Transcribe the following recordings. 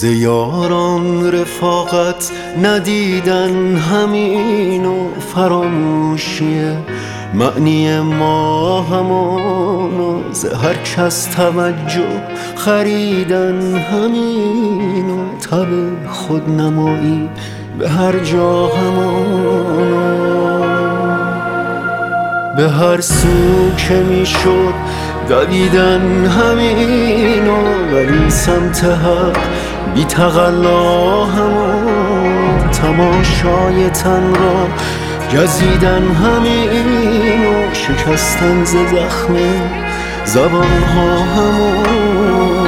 ز یاران رفاقت ندیدن همین و فراموشیه معنی ما همان و ز هر کس توجه خریدن همین و تب خودنمایی به هر جا همان به هر سو که میشد دویدن همین و ولی سمت حق بی تقلا همان تماشای تن را گزیدن همین و شکستن ز زخم زبانها همان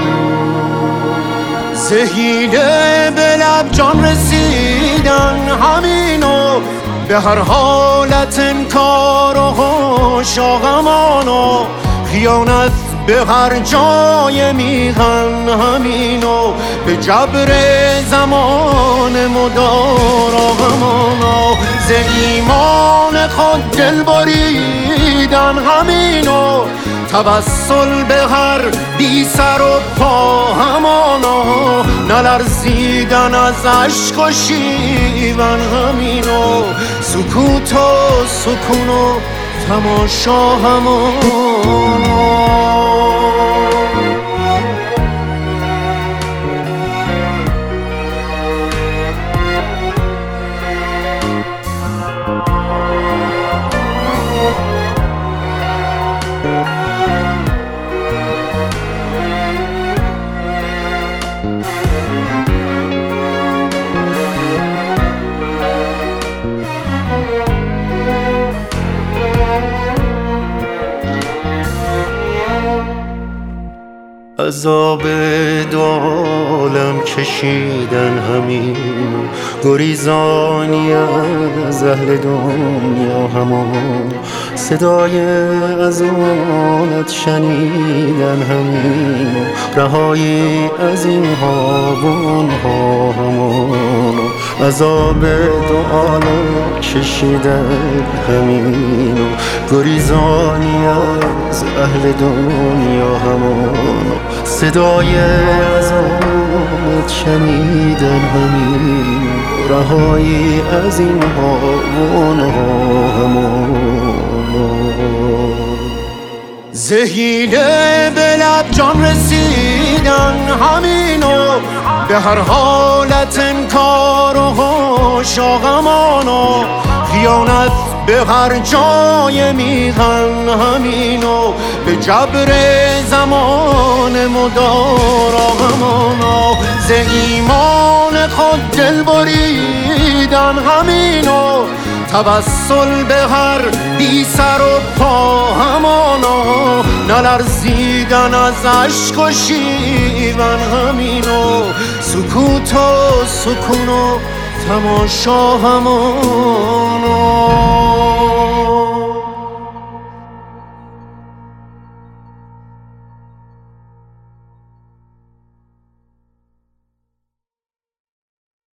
زهیده به لب جان رسیدن همین و به هر حالت انکار و شاغمان و خیانت به هر جای میهن همین و به جبر زمان مدار آغمان و ز ایمان خود دل بریدن همین و توسل به هر بی سر و پا همان و نلرزیدن از عشق و شیون همین و سکوت و سکون و تماشا همان عذاب دو عالم کشیدن همین گریزانی از اهل دنیا همان صدای اذانت شنیدن همین رهایی از این هاونها همان عذاب دو عالم کشیدن همین گریزانی از اهل دنیا همان صدای اذانت شنیدن همین رهایی از این هاونها همان زهیده به لب جان رسیدن همین و به هر حالت انکار و شاغمان و خیانت به هر جای میهن همین و به جبر زمان مدار آغمان و ز ایمان خود دل بریدن همین و توسل به هر بی سر و پا همان و نلرزیدن از عشق و شیون همین و سکوت و سکون و تماشا همان